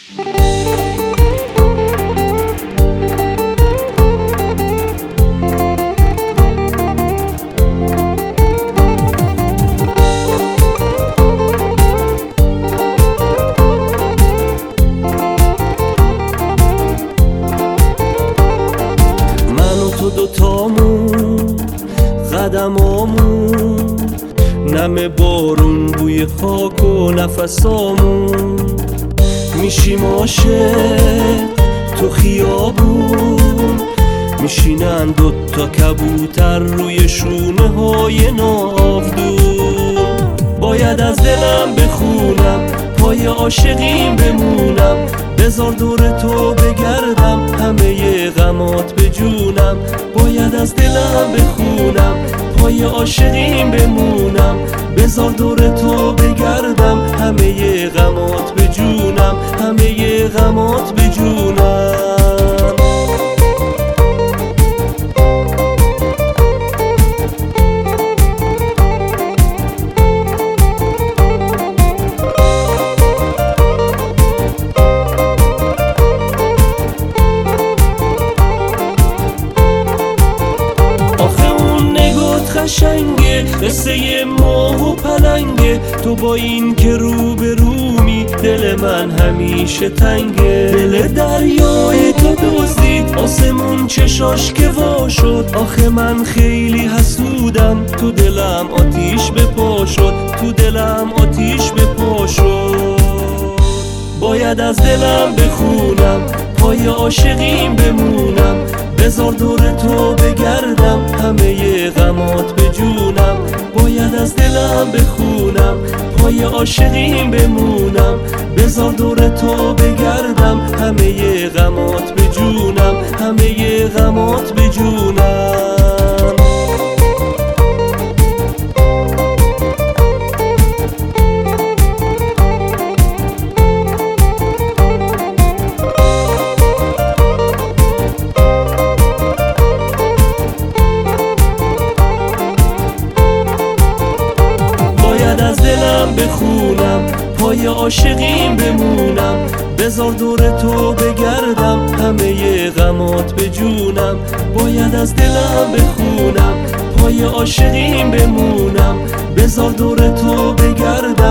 من و تو دوتامون قدمامون، نم بارون بوی خاک و نفسامون، میشیم عاشق تو خیابون، میشینن دوتا کبوتر روی شونه های ناودون. باید از دلم بخونم پای عاشقیم بمونم، بذار دور تو بگردم همه غمات بجونم. باید از دلم بخونم پای عاشقیم بمونم، بذار دور تو بگردم همه غمات بجونم، همه غمات بجونم. قشنگه قصه ماه و پلنگه، تو با این که رو به رومی دل من همیشه تنگه. دل دریای تو دزدید آسمون چشاش که وا شد، آخه من خیلی حسودم تو دلم آتیش به پا شد، تو دلم آتیش به پا شد. باید از دلم بخونم پای عاشقیم بمونم، بذار دور تو بگردم همه غمات بجونم. باید از دلم بخونم پای عاشقیم بمونم، بذار دور تو بگردم همه غمات بجونم، همه غمات بجونم. از دلم بخونم پای عاشقیم بمونم، بذار دور تو بگردم همه غمات بجونم. باید از دلم بخونم پای عاشقیم بمونم، بذار دور تو بگردم